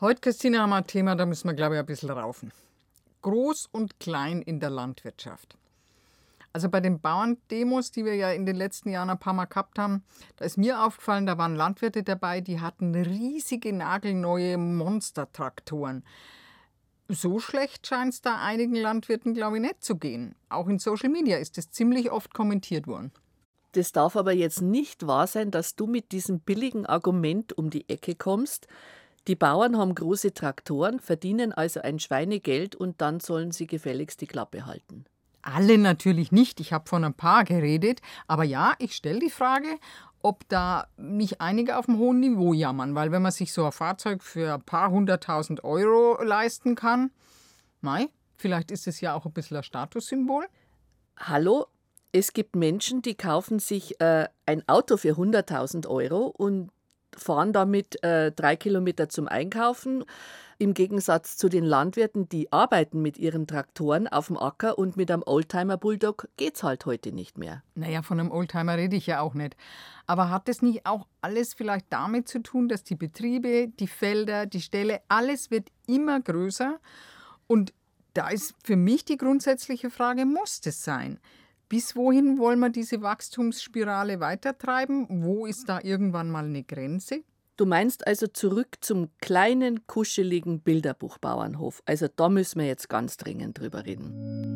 Heute, Christine, haben wir ein Thema, da müssen wir, glaube ich, ein bisschen raufen. Groß und klein in der Landwirtschaft. Also bei den Bauerndemos, die wir ja in den letzten Jahren ein paar Mal gehabt haben, da ist mir aufgefallen, da waren Landwirte dabei, die hatten riesige, nagelneue Monstertraktoren. So schlecht scheint es da einigen Landwirten, glaube ich, nicht zu gehen. Auch in Social Media ist das ziemlich oft kommentiert worden. Das darf aber jetzt nicht wahr sein, dass du mit diesem billigen Argument um die Ecke kommst. Die Bauern haben große Traktoren, verdienen also ein Schweinegeld und dann sollen sie gefälligst die Klappe halten. Alle natürlich nicht, ich habe von ein paar geredet, aber ja, ich stelle die Frage, ob da nicht einige auf einem hohen Niveau jammern, weil wenn man sich so ein Fahrzeug für ein paar 100.000 Euro leisten kann, vielleicht ist es ja auch ein bisschen ein Statussymbol. Hallo, es gibt Menschen, die kaufen sich ein Auto für 100.000 Euro und fahren damit 3 Kilometer zum Einkaufen. Im Gegensatz zu den Landwirten, die arbeiten mit ihren Traktoren auf dem Acker und mit einem Oldtimer-Bulldog geht's halt heute nicht mehr. Naja, von einem Oldtimer rede ich ja auch nicht. Aber hat das nicht auch alles vielleicht damit zu tun, dass die Betriebe, die Felder, die Ställe, alles wird immer größer? Und da ist für mich die grundsätzliche Frage, muss das sein? Bis wohin wollen wir diese Wachstumsspirale weitertreiben? Wo ist da irgendwann mal eine Grenze? Du meinst also zurück zum kleinen, kuscheligen Bilderbuchbauernhof. Also da müssen wir jetzt ganz dringend drüber reden.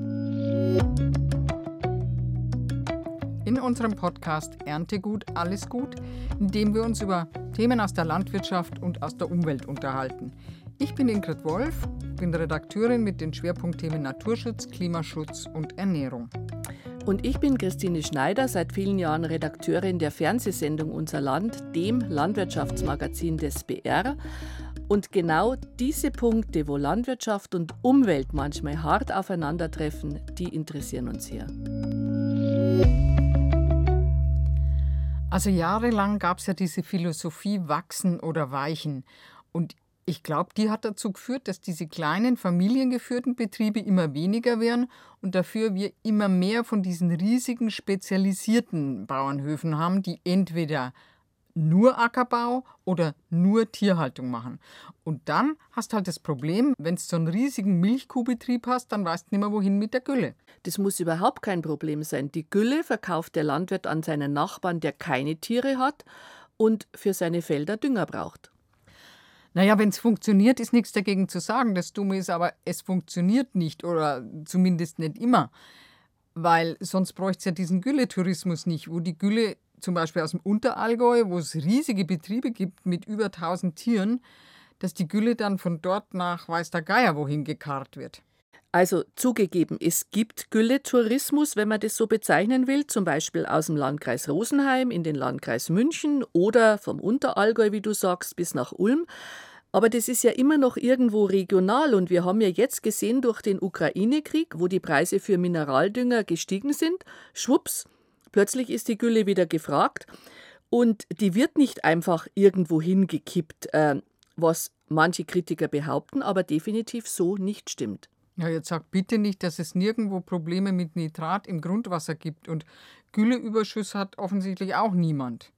In unserem Podcast Erntegut, alles gut, in dem wir uns über Themen aus der Landwirtschaft und aus der Umwelt unterhalten. Ich bin Ingrid Wolf, bin Redakteurin mit den Schwerpunktthemen Naturschutz, Klimaschutz und Ernährung. Und ich bin Christine Schneider, seit vielen Jahren Redakteurin der Fernsehsendung Unser Land, dem Landwirtschaftsmagazin des BR. Und genau diese Punkte, wo Landwirtschaft und Umwelt manchmal hart aufeinandertreffen, die interessieren uns hier. Also jahrelang gab es ja diese Philosophie wachsen oder weichen. Und ich glaube, die hat dazu geführt, dass diese kleinen familiengeführten Betriebe immer weniger werden und dafür wir immer mehr von diesen riesigen spezialisierten Bauernhöfen haben, die entweder nur Ackerbau oder nur Tierhaltung machen. Und dann hast du halt das Problem, wenn du so einen riesigen Milchkuhbetrieb hast, dann weißt du nicht mehr, wohin mit der Gülle. Das muss überhaupt kein Problem sein. Die Gülle verkauft der Landwirt an seinen Nachbarn, der keine Tiere hat und für seine Felder Dünger braucht. Naja, wenn es funktioniert, ist nichts dagegen zu sagen. Das Dumme ist aber, es funktioniert nicht oder zumindest nicht immer. Weil sonst bräuchte es ja diesen Gülletourismus nicht, wo die Gülle zum Beispiel aus dem Unterallgäu, wo es riesige Betriebe gibt mit über 1000 Tieren, dass die Gülle dann von dort nach weiß der Geier wohin gekarrt wird. Also zugegeben, es gibt Gülletourismus, wenn man das so bezeichnen will, zum Beispiel aus dem Landkreis Rosenheim in den Landkreis München oder vom Unterallgäu, wie du sagst, bis nach Ulm. Aber das ist ja immer noch irgendwo regional und wir haben ja jetzt gesehen durch den Ukraine-Krieg, wo die Preise für Mineraldünger gestiegen sind, schwupps, plötzlich ist die Gülle wieder gefragt und die wird nicht einfach irgendwo hingekippt, was manche Kritiker behaupten, aber definitiv so nicht stimmt. Ja, jetzt sag bitte nicht, dass es nirgendwo Probleme mit Nitrat im Grundwasser gibt und Gülleüberschuss hat offensichtlich auch niemand.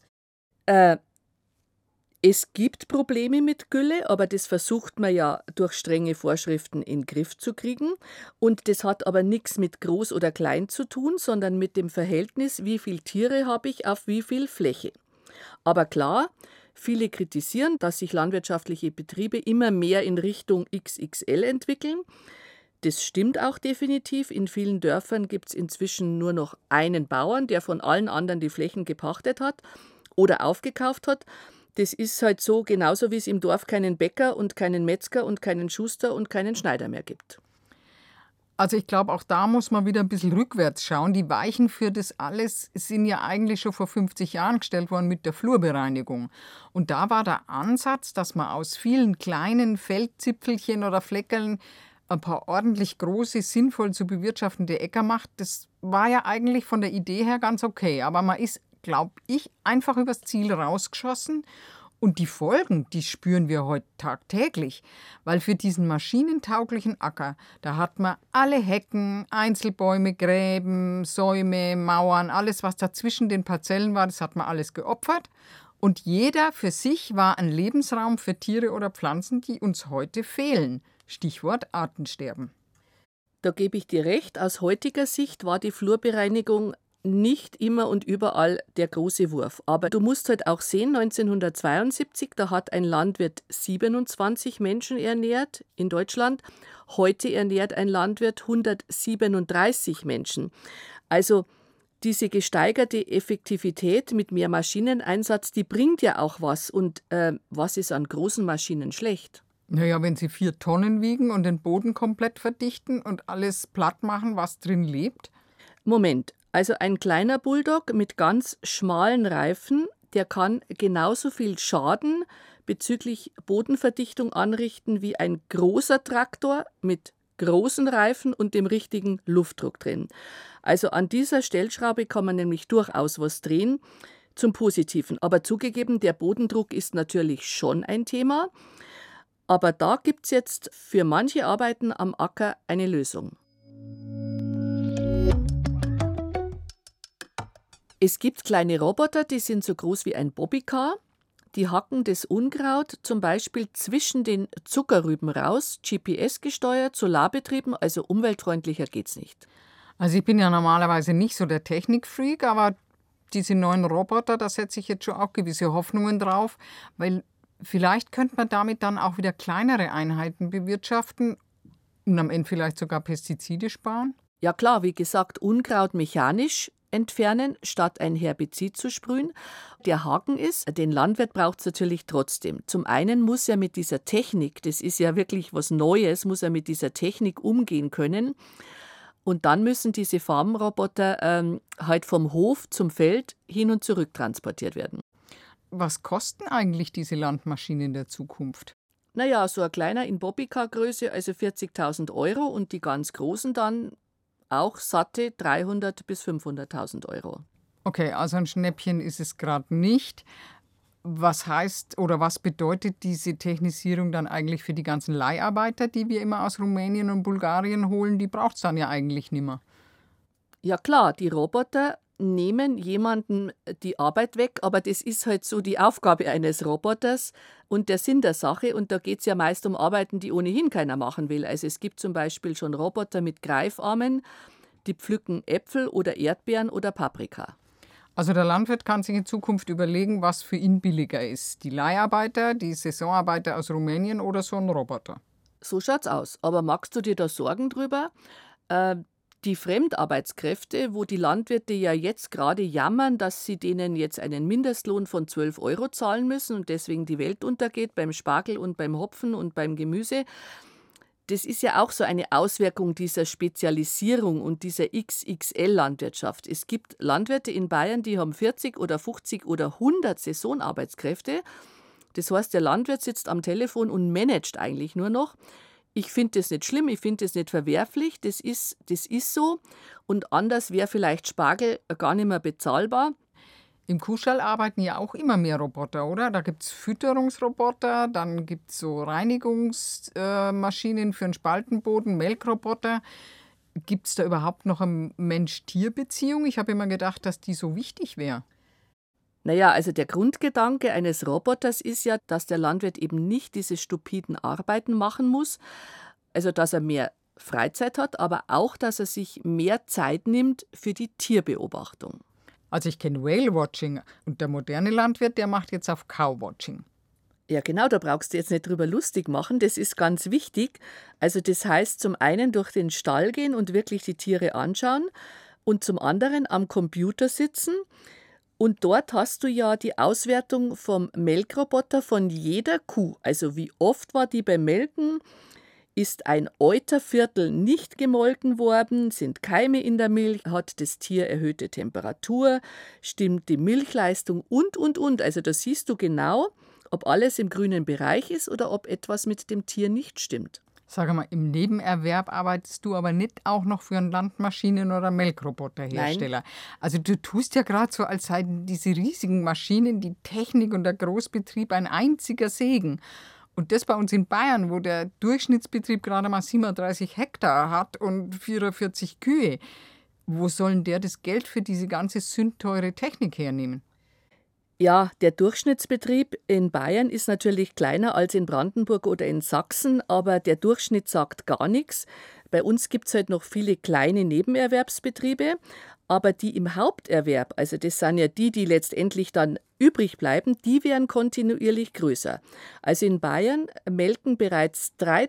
Es gibt Probleme mit Gülle, aber das versucht man ja durch strenge Vorschriften in den Griff zu kriegen. Und das hat aber nichts mit groß oder klein zu tun, sondern mit dem Verhältnis, wie viele Tiere habe ich auf wie viel Fläche. Aber klar, viele kritisieren, dass sich landwirtschaftliche Betriebe immer mehr in Richtung XXL entwickeln. Das stimmt auch definitiv. In vielen Dörfern gibt es inzwischen nur noch einen Bauern, der von allen anderen die Flächen gepachtet hat oder aufgekauft hat. Das ist halt so, genauso wie es im Dorf keinen Bäcker und keinen Metzger und keinen Schuster und keinen Schneider mehr gibt. Also ich glaube, auch da muss man wieder ein bisschen rückwärts schauen. Die Weichen für das alles sind ja eigentlich schon vor 50 Jahren gestellt worden mit der Flurbereinigung. Und da war der Ansatz, dass man aus vielen kleinen Feldzipfelchen oder Fleckeln ein paar ordentlich große, sinnvoll zu bewirtschaftende Äcker macht. Das war ja eigentlich von der Idee her ganz okay. Aber man ist, glaube ich, einfach übers Ziel rausgeschossen. Und die Folgen, die spüren wir heute tagtäglich. Weil für diesen maschinentauglichen Acker, da hat man alle Hecken, Einzelbäume, Gräben, Säume, Mauern, alles, was da zwischen den Parzellen war, das hat man alles geopfert. Und jeder für sich war ein Lebensraum für Tiere oder Pflanzen, die uns heute fehlen. Stichwort Artensterben. Da gebe ich dir recht, aus heutiger Sicht war die Flurbereinigung nicht immer und überall der große Wurf. Aber du musst halt auch sehen, 1972, da hat ein Landwirt 27 Menschen ernährt in Deutschland. Heute ernährt ein Landwirt 137 Menschen. Also diese gesteigerte Effektivität mit mehr Maschineneinsatz, die bringt ja auch was. Und was ist an großen Maschinen schlecht? Naja, wenn sie 4 Tonnen wiegen und den Boden komplett verdichten und alles platt machen, was drin lebt. Moment, also ein kleiner Bulldog mit ganz schmalen Reifen, der kann genauso viel Schaden bezüglich Bodenverdichtung anrichten wie ein großer Traktor mit großen Reifen und dem richtigen Luftdruck drin. Also an dieser Stellschraube kann man nämlich durchaus was drehen zum Positiven. Aber zugegeben, der Bodendruck ist natürlich schon ein Thema. Aber da gibt es jetzt für manche Arbeiten am Acker eine Lösung. Es gibt kleine Roboter, die sind so groß wie ein Bobbycar. Die hacken das Unkraut zum Beispiel zwischen den Zuckerrüben raus, GPS-gesteuert, solarbetrieben, also umweltfreundlicher geht's nicht. Also ich bin ja normalerweise nicht so der Technikfreak, aber diese neuen Roboter, da setze ich jetzt schon auch gewisse Hoffnungen drauf, weil vielleicht könnte man damit dann auch wieder kleinere Einheiten bewirtschaften und am Ende vielleicht sogar Pestizide sparen. Ja klar, wie gesagt, Unkraut mechanisch entfernen, statt ein Herbizid zu sprühen. Der Haken ist, den Landwirt braucht es natürlich trotzdem. Zum einen muss er mit dieser Technik, das ist ja wirklich was Neues, muss er mit dieser Technik umgehen können. Und dann müssen diese Farbenroboter halt vom Hof zum Feld hin und zurück transportiert werden. Was kosten eigentlich diese Landmaschinen der Zukunft? Naja, so ein kleiner in Bobbycar-Größe, also 40.000 € und die ganz großen dann auch satte 300.000 bis 500.000 €. Okay, also ein Schnäppchen ist es gerade nicht. Was heißt oder was bedeutet diese Technisierung dann eigentlich für die ganzen Leiharbeiter, die wir immer aus Rumänien und Bulgarien holen? Die braucht es dann ja eigentlich nicht mehr. Ja klar, die Roboter nehmen jemandem die Arbeit weg, aber das ist halt so die Aufgabe eines Roboters und der Sinn der Sache. Und da geht es ja meist um Arbeiten, die ohnehin keiner machen will. Also es gibt zum Beispiel schon Roboter mit Greifarmen, die pflücken Äpfel oder Erdbeeren oder Paprika. Also der Landwirt kann sich in Zukunft überlegen, was für ihn billiger ist. Die Leiharbeiter, die Saisonarbeiter aus Rumänien oder so ein Roboter. So schaut's aus. Aber magst du dir da Sorgen drüber? Die Fremdarbeitskräfte, wo die Landwirte ja jetzt gerade jammern, dass sie denen jetzt einen Mindestlohn von 12 € zahlen müssen und deswegen die Welt untergeht beim Spargel und beim Hopfen und beim Gemüse. Das ist ja auch so eine Auswirkung dieser Spezialisierung und dieser XXL-Landwirtschaft. Es gibt Landwirte in Bayern, die haben 40 oder 50 oder 100 Saisonarbeitskräfte. Das heißt, der Landwirt sitzt am Telefon und managt eigentlich nur noch. Ich finde das nicht schlimm, ich finde das nicht verwerflich, das ist so. Und anders wäre vielleicht Spargel gar nicht mehr bezahlbar. Im Kuhstall arbeiten ja auch immer mehr Roboter, oder? Da gibt es Fütterungsroboter, dann gibt es so Reinigungsmaschinen für den Spaltenboden, Melkroboter. Gibt es da überhaupt noch eine Mensch-Tier-Beziehung? Ich habe immer gedacht, dass die so wichtig wäre. Naja, also der Grundgedanke eines Roboters ist ja, dass der Landwirt eben nicht diese stupiden Arbeiten machen muss, also dass er mehr Freizeit hat, aber auch, dass er sich mehr Zeit nimmt für die Tierbeobachtung. Also ich kenne Whale-Watching und der moderne Landwirt, der macht jetzt auf Cow-Watching. Ja genau, da brauchst du jetzt nicht drüber lustig machen, das ist ganz wichtig. Also das heißt zum einen durch den Stall gehen und wirklich die Tiere anschauen und zum anderen am Computer sitzen. Und dort hast du ja die Auswertung vom Melkroboter von jeder Kuh. Also wie oft war die beim Melken? Ist ein Euterviertel nicht gemolken worden? Sind Keime in der Milch? Hat das Tier erhöhte Temperatur? Stimmt die Milchleistung? Und. Also da siehst du genau, ob alles im grünen Bereich ist oder ob etwas mit dem Tier nicht stimmt. Sag mal, im Nebenerwerb arbeitest du aber nicht auch noch für einen Landmaschinen- oder Melkroboterhersteller. Nein. Also du tust ja gerade so, als seien diese riesigen Maschinen, die Technik und der Großbetrieb ein einziger Segen. Und das bei uns in Bayern, wo der Durchschnittsbetrieb gerade mal 37 Hektar hat und 44 Kühe. Wo sollen der das Geld für diese ganze sündteure Technik hernehmen? Ja, der Durchschnittsbetrieb in Bayern ist natürlich kleiner als in Brandenburg oder in Sachsen, aber der Durchschnitt sagt gar nichts. Bei uns gibt es halt noch viele kleine Nebenerwerbsbetriebe, aber die im Haupterwerb, also das sind ja die, die letztendlich dann übrig bleiben, die werden kontinuierlich größer. Also in Bayern melken bereits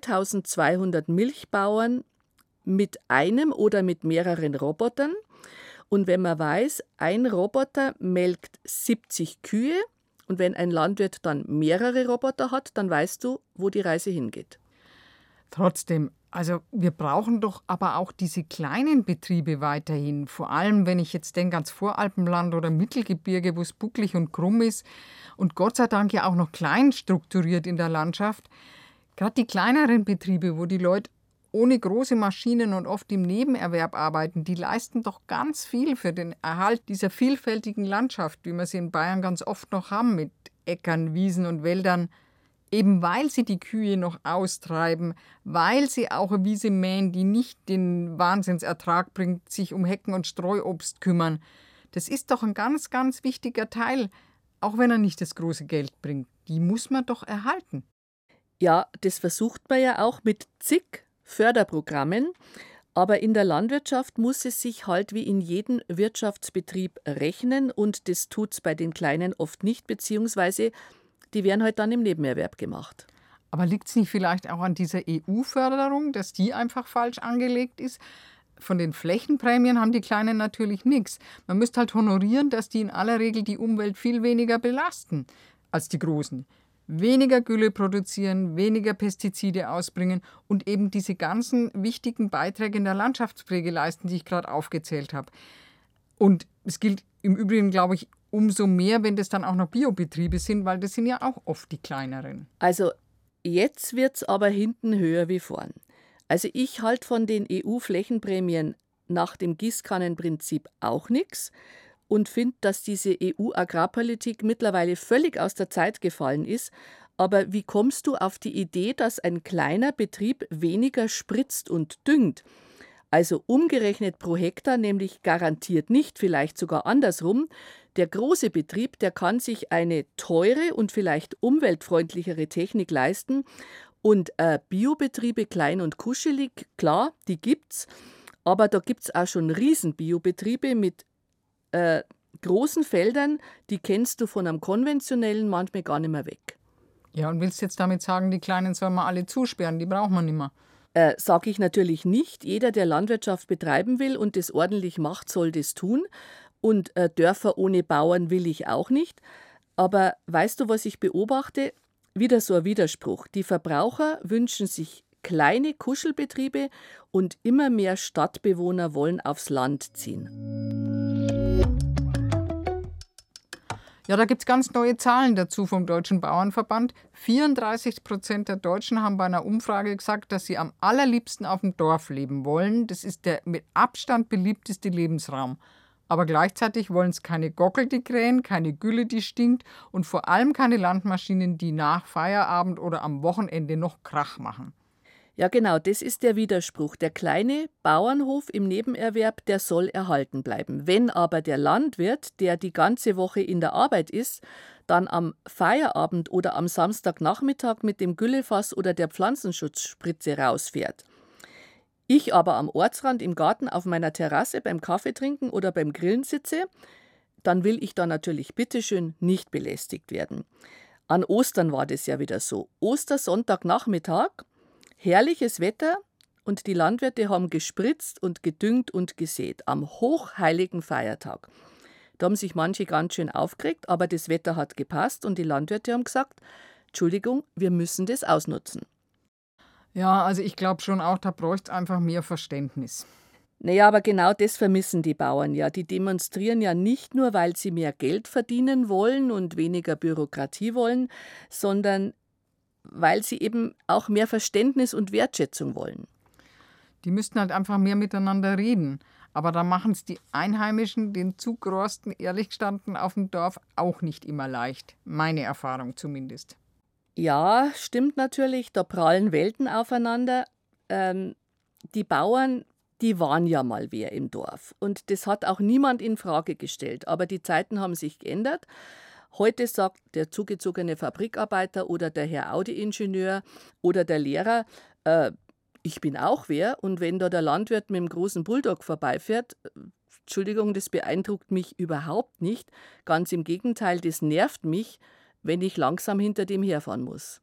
3200 Milchbauern mit einem oder mit mehreren Robotern. Und wenn man weiß, ein Roboter melkt 70 Kühe und wenn ein Landwirt dann mehrere Roboter hat, dann weißt du, wo die Reise hingeht. Trotzdem, also wir brauchen doch aber auch diese kleinen Betriebe weiterhin. Vor allem, wenn ich jetzt denke ans Voralpenland oder Mittelgebirge, wo es bucklig und krumm ist und Gott sei Dank ja auch noch klein strukturiert in der Landschaft. Gerade die kleineren Betriebe, wo die Leute ohne große Maschinen und oft im Nebenerwerb arbeiten, die leisten doch ganz viel für den Erhalt dieser vielfältigen Landschaft, wie wir sie in Bayern ganz oft noch haben, mit Äckern, Wiesen und Wäldern. Eben weil sie die Kühe noch austreiben, weil sie auch eine Wiese mähen, die nicht den Wahnsinnsertrag bringt, sich um Hecken und Streuobst kümmern. Das ist doch ein ganz, ganz wichtiger Teil, auch wenn er nicht das große Geld bringt. Die muss man doch erhalten. Ja, das versucht man ja auch mit zig Förderprogrammen, aber in der Landwirtschaft muss es sich halt wie in jedem Wirtschaftsbetrieb rechnen und das tut es bei den Kleinen oft nicht, beziehungsweise die werden halt dann im Nebenerwerb gemacht. Aber liegt es nicht vielleicht auch an dieser EU-Förderung, dass die einfach falsch angelegt ist? Von den Flächenprämien haben die Kleinen natürlich nichts. Man müsste halt honorieren, dass die in aller Regel die Umwelt viel weniger belasten als die Großen. Weniger Gülle produzieren, weniger Pestizide ausbringen und eben diese ganzen wichtigen Beiträge in der Landschaftspflege leisten, die ich gerade aufgezählt habe. Und es gilt im Übrigen, glaube ich, umso mehr, wenn das dann auch noch Biobetriebe sind, weil das sind ja auch oft die kleineren. Also jetzt wird es aber hinten höher wie vorn. Also ich halte von den EU-Flächenprämien nach dem Gießkannenprinzip auch nichts und finde, dass diese EU-Agrarpolitik mittlerweile völlig aus der Zeit gefallen ist. Aber wie kommst du auf die Idee, dass ein kleiner Betrieb weniger spritzt und düngt? Also umgerechnet pro Hektar nämlich garantiert nicht, vielleicht sogar andersrum. Der große Betrieb, der kann sich eine teure und vielleicht umweltfreundlichere Technik leisten. Und Biobetriebe, klein und kuschelig, klar, die gibt's. Aber da gibt's auch schon Riesen-Biobetriebe mit großen Feldern, die kennst du von einem konventionellen manchmal gar nicht mehr weg. Ja, und willst du jetzt damit sagen, die Kleinen sollen wir alle zusperren, die braucht man nicht mehr? Sage ich natürlich nicht. Jeder, der Landwirtschaft betreiben will und das ordentlich macht, soll das tun. Und Dörfer ohne Bauern will ich auch nicht. Aber weißt du, was ich beobachte? Wieder so ein Widerspruch. Die Verbraucher wünschen sich kleine Kuschelbetriebe und immer mehr Stadtbewohner wollen aufs Land ziehen. Ja, da gibt es ganz neue Zahlen dazu vom Deutschen Bauernverband. 34% der Deutschen haben bei einer Umfrage gesagt, dass sie am allerliebsten auf dem Dorf leben wollen. Das ist der mit Abstand beliebteste Lebensraum. Aber gleichzeitig wollen es keine Gockel, die krähen, keine Gülle, die stinkt und vor allem keine Landmaschinen, die nach Feierabend oder am Wochenende noch Krach machen. Ja, genau, das ist der Widerspruch. Der kleine Bauernhof im Nebenerwerb, der soll erhalten bleiben. Wenn aber der Landwirt, der die ganze Woche in der Arbeit ist, dann am Feierabend oder am Samstagnachmittag mit dem Güllefass oder der Pflanzenschutzspritze rausfährt, ich aber am Ortsrand im Garten auf meiner Terrasse beim Kaffee trinken oder beim Grillen sitze, dann will ich da natürlich bitteschön nicht belästigt werden. An Ostern war das ja wieder so. Ostersonntagnachmittag, herrliches Wetter und die Landwirte haben gespritzt und gedüngt und gesät am hochheiligen Feiertag. Da haben sich manche ganz schön aufgeregt, aber das Wetter hat gepasst und die Landwirte haben gesagt, Entschuldigung, wir müssen das ausnutzen. Ja, also ich glaube schon auch, da bräuchte es einfach mehr Verständnis. Naja, aber genau das vermissen die Bauern ja. Die demonstrieren ja nicht nur, weil sie mehr Geld verdienen wollen und weniger Bürokratie wollen, sondern weil sie eben auch mehr Verständnis und Wertschätzung wollen. Die müssten halt einfach mehr miteinander reden. Aber da machen es die Einheimischen, den Zugrosten, ehrlich gestanden, auf dem Dorf auch nicht immer leicht. Meine Erfahrung zumindest. Ja, stimmt natürlich, da prallen Welten aufeinander. Die Bauern, die waren ja mal wer im Dorf. Und das hat auch niemand in Frage gestellt. Aber die Zeiten haben sich geändert. Heute sagt der zugezogene Fabrikarbeiter oder der Herr Audi-Ingenieur oder der Lehrer, äh, ich bin auch wer, und wenn da der Landwirt mit dem großen Bulldog vorbeifährt, Entschuldigung, das beeindruckt mich überhaupt nicht. Ganz im Gegenteil, das nervt mich, wenn ich langsam hinter dem herfahren muss.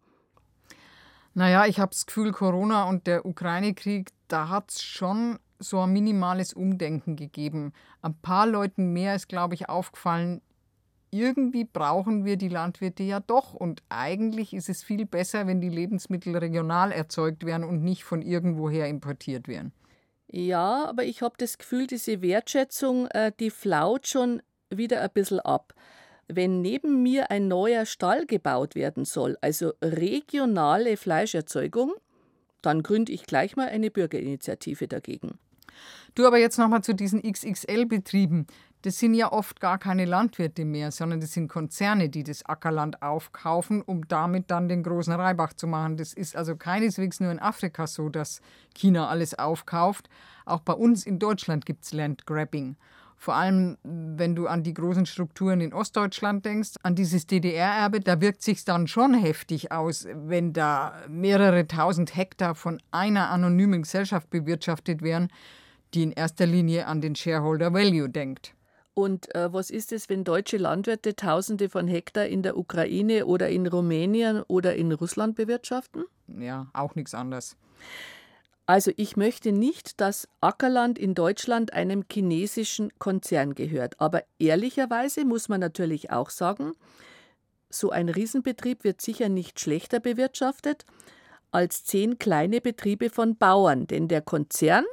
Naja, ich habe das Gefühl, Corona und der Ukraine-Krieg, da hat es schon so ein minimales Umdenken gegeben. Ein paar Leuten mehr ist, glaube ich, aufgefallen, irgendwie brauchen wir die Landwirte ja doch. Und eigentlich ist es viel besser, wenn die Lebensmittel regional erzeugt werden und nicht von irgendwoher importiert werden. Ja, aber ich habe das Gefühl, diese Wertschätzung, die flaut schon wieder ein bisschen ab. Wenn neben mir ein neuer Stall gebaut werden soll, also regionale Fleischerzeugung, dann gründe ich gleich mal eine Bürgerinitiative dagegen. Du, aber jetzt nochmal zu diesen XXL-Betrieben. Das sind ja oft gar keine Landwirte mehr, sondern das sind Konzerne, die das Ackerland aufkaufen, um damit dann den großen Reibach zu machen. Das ist also keineswegs nur in Afrika so, dass China alles aufkauft. Auch bei uns in Deutschland gibt es Landgrabbing. Vor allem, wenn du an die großen Strukturen in Ostdeutschland denkst, an dieses DDR-Erbe, da wirkt sich dann schon heftig aus, wenn da mehrere tausend Hektar von einer anonymen Gesellschaft bewirtschaftet werden, die in erster Linie an den Shareholder Value denkt. Und was ist es, wenn deutsche Landwirte Tausende von Hektar in der Ukraine oder in Rumänien oder in Russland bewirtschaften? Ja, auch nichts anderes. Also ich möchte nicht, dass Ackerland in Deutschland einem chinesischen Konzern gehört. Aber ehrlicherweise muss man natürlich auch sagen, so ein Riesenbetrieb wird sicher nicht schlechter bewirtschaftet als 10 kleine Betriebe von Bauern. Denn der Konzern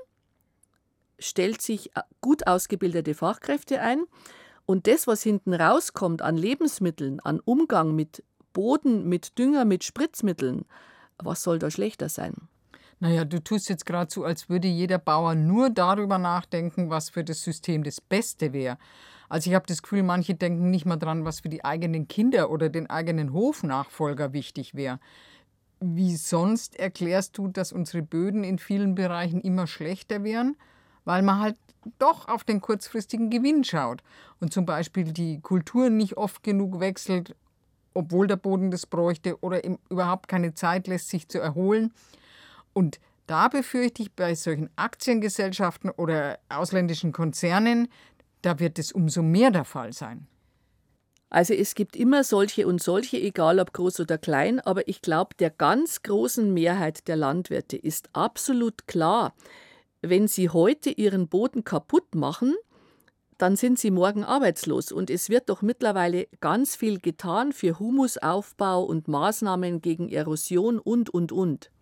stellt sich gut ausgebildete Fachkräfte ein und das, was hinten rauskommt an Lebensmitteln, an Umgang mit Boden, mit Dünger, mit Spritzmitteln, was soll da schlechter sein? Naja, du tust jetzt gerade so, als würde jeder Bauer nur darüber nachdenken, was für das System das Beste wäre. Also ich habe das Gefühl, manche denken nicht mal dran, was für die eigenen Kinder oder den eigenen Hofnachfolger wichtig wäre. Wie sonst erklärst du, dass unsere Böden in vielen Bereichen immer schlechter wären? Weil man halt doch auf den kurzfristigen Gewinn schaut und zum Beispiel die Kultur nicht oft genug wechselt, obwohl der Boden das bräuchte oder ihm überhaupt keine Zeit lässt, sich zu erholen. Und da befürchte ich, bei solchen Aktiengesellschaften oder ausländischen Konzernen, da wird es umso mehr der Fall sein. Also es gibt immer solche und solche, egal ob groß oder klein, aber ich glaube, der ganz großen Mehrheit der Landwirte ist absolut klar, wenn sie heute ihren Boden kaputt machen, dann sind sie morgen arbeitslos. Und es wird doch mittlerweile ganz viel getan für Humusaufbau und Maßnahmen gegen Erosion und.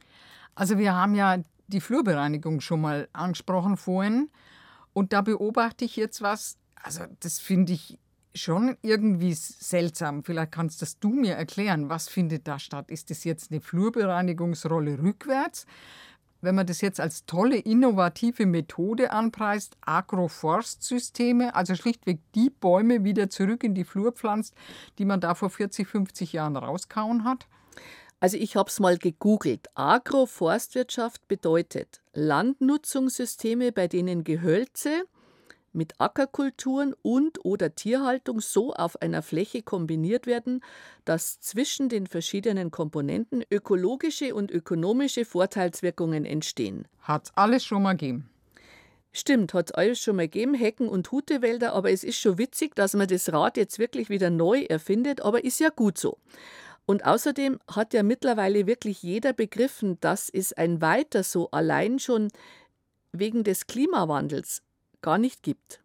Also wir haben ja die Flurbereinigung schon mal angesprochen vorhin und da beobachte ich jetzt was, also das finde ich schon irgendwie seltsam. Vielleicht kannst das du mir erklären, was findet da statt? Ist das jetzt eine Flurbereinigungsrolle rückwärts? Wenn man das jetzt als tolle, innovative Methode anpreist, Agroforstsysteme, also schlichtweg die Bäume wieder zurück in die Flur pflanzt, die man da vor 40, 50 Jahren rauskauen hat? Also ich habe es mal gegoogelt. Agroforstwirtschaft bedeutet Landnutzungssysteme, bei denen Gehölze mit Ackerkulturen und/oder Tierhaltung so auf einer Fläche kombiniert werden, dass zwischen den verschiedenen Komponenten ökologische und ökonomische Vorteilswirkungen entstehen. Hat's alles schon mal gegeben. Stimmt, hat es alles schon mal gegeben, Hecken- und Hutewälder, aber es ist schon witzig, dass man das Rad jetzt wirklich wieder neu erfindet, aber ist ja gut so. Und außerdem hat ja mittlerweile wirklich jeder begriffen, dass es ein Weiter so allein schon wegen des Klimawandels gar nicht gibt.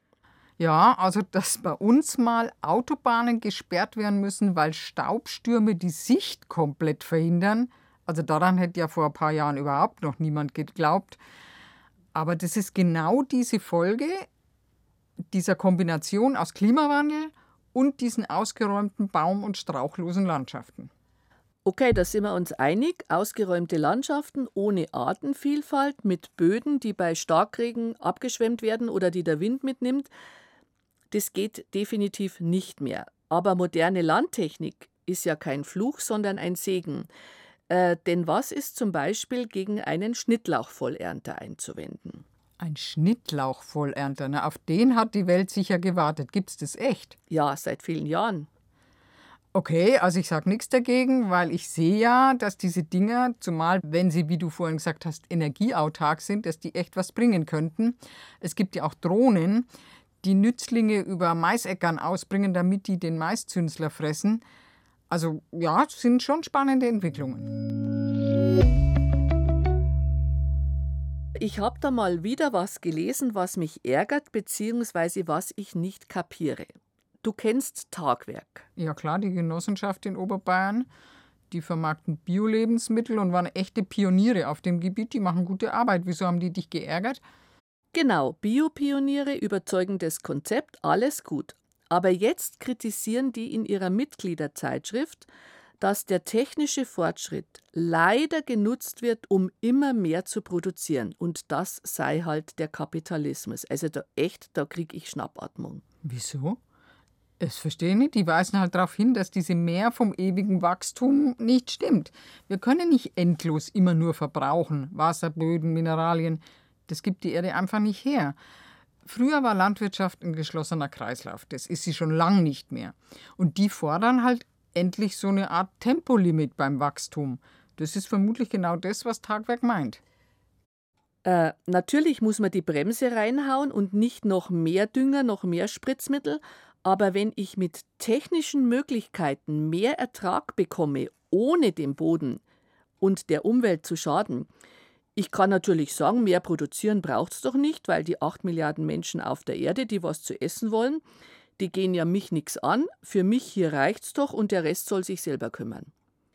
Ja, also dass bei uns mal Autobahnen gesperrt werden müssen, weil Staubstürme die Sicht komplett verhindern. Also daran hätte ja vor ein paar Jahren überhaupt noch niemand geglaubt. Aber das ist genau diese Folge dieser Kombination aus Klimawandel und diesen ausgeräumten baum- und strauchlosen Landschaften. Okay, da sind wir uns einig. Ausgeräumte Landschaften ohne Artenvielfalt, mit Böden, die bei Starkregen abgeschwemmt werden oder die der Wind mitnimmt, das geht definitiv nicht mehr. Aber moderne Landtechnik ist ja kein Fluch, sondern ein Segen. Denn was ist zum Beispiel gegen einen Schnittlauchvollernter einzuwenden? Ein Schnittlauchvollernter, na, auf den hat die Welt sicher gewartet. Gibt's das echt? Ja, seit vielen Jahren. Okay, also ich sage nichts dagegen, weil ich sehe ja, dass diese Dinger, zumal wenn sie, wie du vorhin gesagt hast, energieautark sind, dass die echt was bringen könnten. Es gibt ja auch Drohnen, die Nützlinge über Maisäckern ausbringen, damit die den Maiszünsler fressen. Also ja, es sind schon spannende Entwicklungen. Ich habe da mal wieder was gelesen, was mich ärgert, beziehungsweise was ich nicht kapiere. Du kennst Tagwerk. Ja klar, die Genossenschaft in Oberbayern, die vermarkten Bio-Lebensmittel und waren echte Pioniere auf dem Gebiet. Die machen gute Arbeit. Wieso haben die dich geärgert? Genau, Biopioniere, überzeugendes Konzept, alles gut. Aber jetzt kritisieren die in ihrer Mitgliederzeitschrift, dass der technische Fortschritt leider genutzt wird, um immer mehr zu produzieren. Und das sei halt der Kapitalismus. Also da kriege ich Schnappatmung. Wieso? Das verstehe ich nicht. Die weisen halt darauf hin, dass diese Mehr vom ewigen Wachstum nicht stimmt. Wir können nicht endlos immer nur verbrauchen. Wasser, Böden, Mineralien. Das gibt die Erde einfach nicht her. Früher war Landwirtschaft ein geschlossener Kreislauf. Das ist sie schon lang nicht mehr. Und die fordern halt endlich so eine Art Tempolimit beim Wachstum. Das ist vermutlich genau das, was Tagwerk meint. Natürlich muss man die Bremse reinhauen und nicht noch mehr Dünger, noch mehr Spritzmittel. Aber wenn ich mit technischen Möglichkeiten mehr Ertrag bekomme, ohne dem Boden und der Umwelt zu schaden, ich kann natürlich sagen, mehr produzieren braucht es doch nicht, weil die 8 Milliarden Menschen auf der Erde, die was zu essen wollen, die gehen ja mich nichts an. Für mich hier reicht's doch und der Rest soll sich selber kümmern.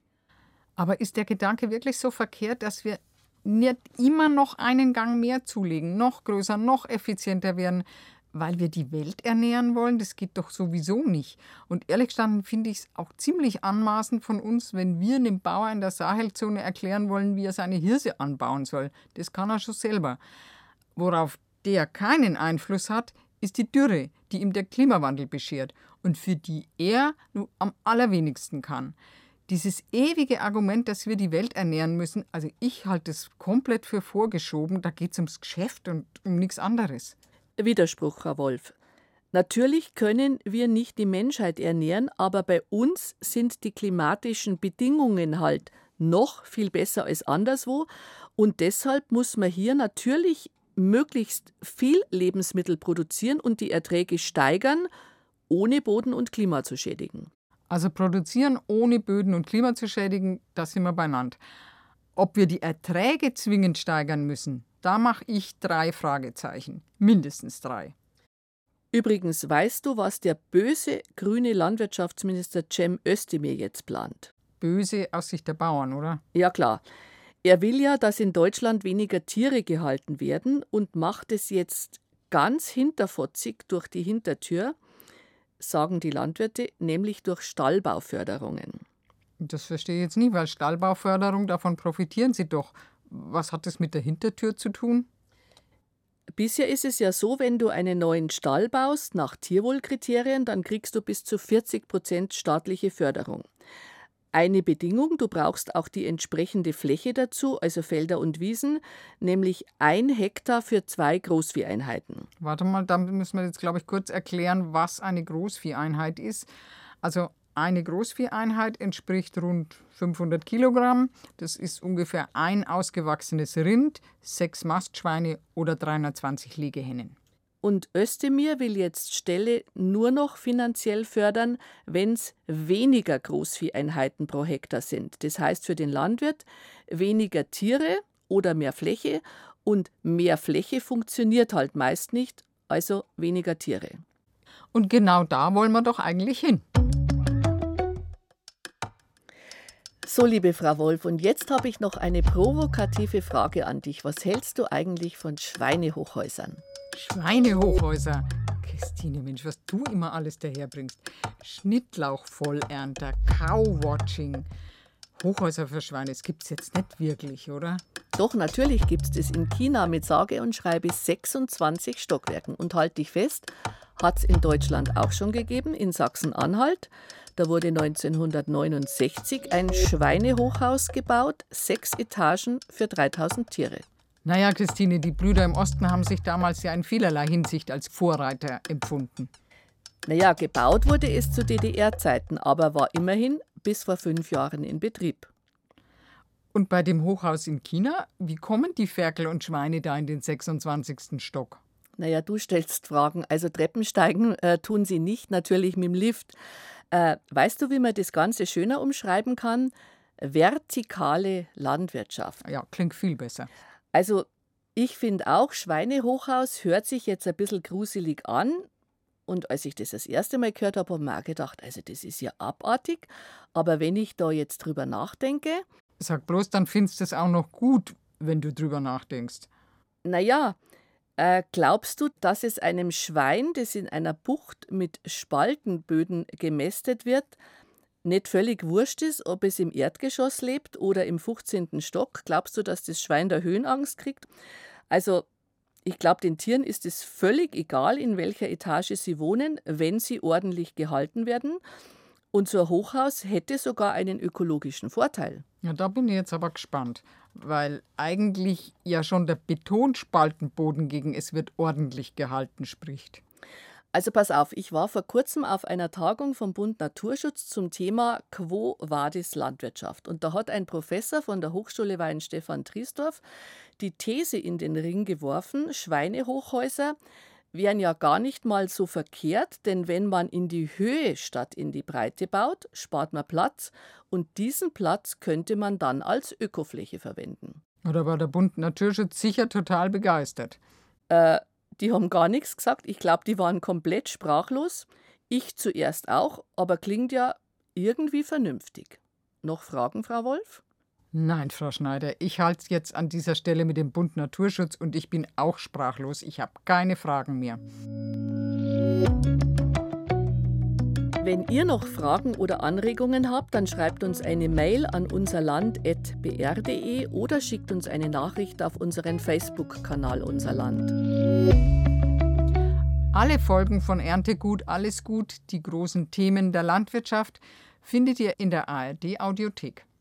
Aber ist der Gedanke wirklich so verkehrt, dass wir nicht immer noch einen Gang mehr zulegen, noch größer, noch effizienter werden, weil wir die Welt ernähren wollen? Das geht doch sowieso nicht. Und ehrlich gestanden finde ich es auch ziemlich anmaßend von uns, wenn wir einem Bauer in der Sahelzone erklären wollen, wie er seine Hirse anbauen soll. Das kann er schon selber. Worauf der keinen Einfluss hat, ist die Dürre, die ihm der Klimawandel beschert und für die er nur am allerwenigsten kann. Dieses ewige Argument, dass wir die Welt ernähren müssen, also ich halte es komplett für vorgeschoben, da geht es ums Geschäft und um nichts anderes. Widerspruch, Frau Wolf. Natürlich können wir nicht die Menschheit ernähren, aber bei uns sind die klimatischen Bedingungen halt noch viel besser als anderswo und deshalb muss man hier natürlich möglichst viel Lebensmittel produzieren und die Erträge steigern, ohne Boden und Klima zu schädigen. Also produzieren, ohne Böden und Klima zu schädigen, da sind wir beieinander. Ob wir die Erträge zwingend steigern müssen, da mache ich 3 Fragezeichen. Mindestens 3. Übrigens, weißt du, was der böse grüne Landwirtschaftsminister Cem Özdemir jetzt plant? Böse aus Sicht der Bauern, oder? Ja klar. Er will ja, dass in Deutschland weniger Tiere gehalten werden und macht es jetzt ganz hinterfotzig durch die Hintertür, sagen die Landwirte, nämlich durch Stallbauförderungen. Das verstehe ich jetzt nie, weil Stallbauförderung, davon profitieren sie doch. Was hat das mit der Hintertür zu tun? Bisher ist es ja so, wenn du einen neuen Stall baust nach Tierwohlkriterien, dann kriegst du bis zu 40% staatliche Förderung. Eine Bedingung, du brauchst auch die entsprechende Fläche dazu, also Felder und Wiesen, nämlich 1 Hektar für 2 Großvieheinheiten. Warte mal, da müssen wir jetzt, glaube ich, kurz erklären, was eine Großvieheinheit ist. Also eine Großvieheinheit entspricht rund 500 Kilogramm. Das ist ungefähr ein ausgewachsenes Rind, 6 Mastschweine oder 320 Legehennen. Und Özdemir will jetzt Ställe nur noch finanziell fördern, wenn es weniger Großvieheinheiten pro Hektar sind. Das heißt für den Landwirt weniger Tiere oder mehr Fläche. Und mehr Fläche funktioniert halt meist nicht, also weniger Tiere. Und genau da wollen wir doch eigentlich hin. So, liebe Frau Wolf, und jetzt habe ich noch eine provokative Frage an dich. Was hältst du eigentlich von Schweinehochhäusern? Schweinehochhäuser. Christine, Mensch, was du immer alles daherbringst. Schnittlauchvollernter, Cow-Watching. Hochhäuser für Schweine, das gibt es jetzt nicht wirklich, oder? Doch, natürlich gibt es das in China mit sage und schreibe 26 Stockwerken. Und halt dich fest, hat es in Deutschland auch schon gegeben, in Sachsen-Anhalt. Da wurde 1969 ein Schweinehochhaus gebaut, 6 Etagen für 3000 Tiere. Naja, Christine, die Brüder im Osten haben sich damals ja in vielerlei Hinsicht als Vorreiter empfunden. Naja, gebaut wurde es zu DDR-Zeiten, aber war immerhin bis vor 5 Jahren in Betrieb. Und bei dem Hochhaus in China, wie kommen die Ferkel und Schweine da in den 26. Stock? Naja, du stellst Fragen. Also Treppensteigen tun sie nicht, natürlich mit dem Lift. Weißt du, wie man das Ganze schöner umschreiben kann? Vertikale Landwirtschaft. Ja, klingt viel besser. Also ich finde auch, Schweinehochhaus hört sich jetzt ein bisschen gruselig an. Und als ich das erste Mal gehört habe, habe ich mir auch gedacht, also das ist ja abartig. Aber wenn ich da jetzt drüber nachdenke, Sag bloß, dann findest du es auch noch gut, wenn du drüber nachdenkst. naja, glaubst du, dass es einem Schwein, das in einer Bucht mit Spaltenböden gemästet wird, nicht völlig wurscht ist, ob es im Erdgeschoss lebt oder im 15. Stock? Glaubst du, dass das Schwein da Höhenangst kriegt? Also, ich glaube, den Tieren ist es völlig egal, in welcher Etage sie wohnen, wenn sie ordentlich gehalten werden. Und so ein Hochhaus hätte sogar einen ökologischen Vorteil. Ja, da bin ich jetzt aber gespannt, weil eigentlich ja schon der Betonspaltenboden gegen es wird ordentlich gehalten spricht. Also pass auf, ich war vor kurzem auf einer Tagung vom Bund Naturschutz zum Thema Quo Vadis Landwirtschaft. Und da hat ein Professor von der Hochschule Weihenstephan Triesdorf die These in den Ring geworfen, Schweinehochhäuser wären ja gar nicht mal so verkehrt, denn wenn man in die Höhe statt in die Breite baut, spart man Platz und diesen Platz könnte man dann als Ökofläche verwenden. Oder war der Bund Naturschutz sicher total begeistert? Die haben gar nichts gesagt. Ich glaube, die waren komplett sprachlos. Ich zuerst auch, aber klingt ja irgendwie vernünftig. Noch Fragen, Frau Wolf? Nein, Frau Schneider, ich halte es jetzt an dieser Stelle mit dem Bund Naturschutz und ich bin auch sprachlos. Ich habe keine Fragen mehr. Wenn ihr noch Fragen oder Anregungen habt, dann schreibt uns eine Mail an unserland.br.de oder schickt uns eine Nachricht auf unseren Facebook-Kanal Unser Land. Alle Folgen von Erntegut, alles gut, die großen Themen der Landwirtschaft, findet ihr in der ARD-Audiothek.